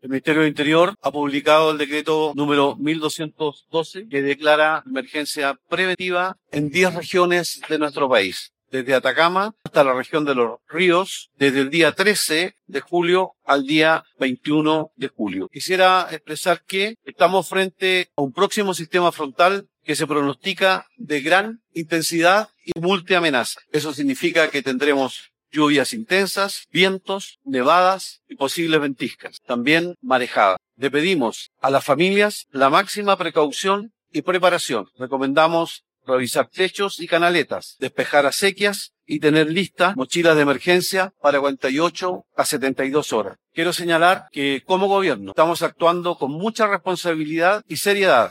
El Ministerio del Interior ha publicado el decreto número 1212 que declara emergencia preventiva en 10 regiones de nuestro país, desde Atacama hasta la región de Los Ríos, desde el día 13 de julio al día 21 de julio. Quisiera expresar que estamos frente a un próximo sistema frontal que se pronostica de gran intensidad y multiamenaza. Eso significa que tendremos lluvias intensas, vientos, nevadas y posibles ventiscas, también marejadas. Le pedimos a las familias la máxima precaución y preparación. Recomendamos revisar techos y canaletas, despejar acequias y tener listas mochilas de emergencia para 48 a 72 horas. Quiero señalar que como gobierno estamos actuando con mucha responsabilidad y seriedad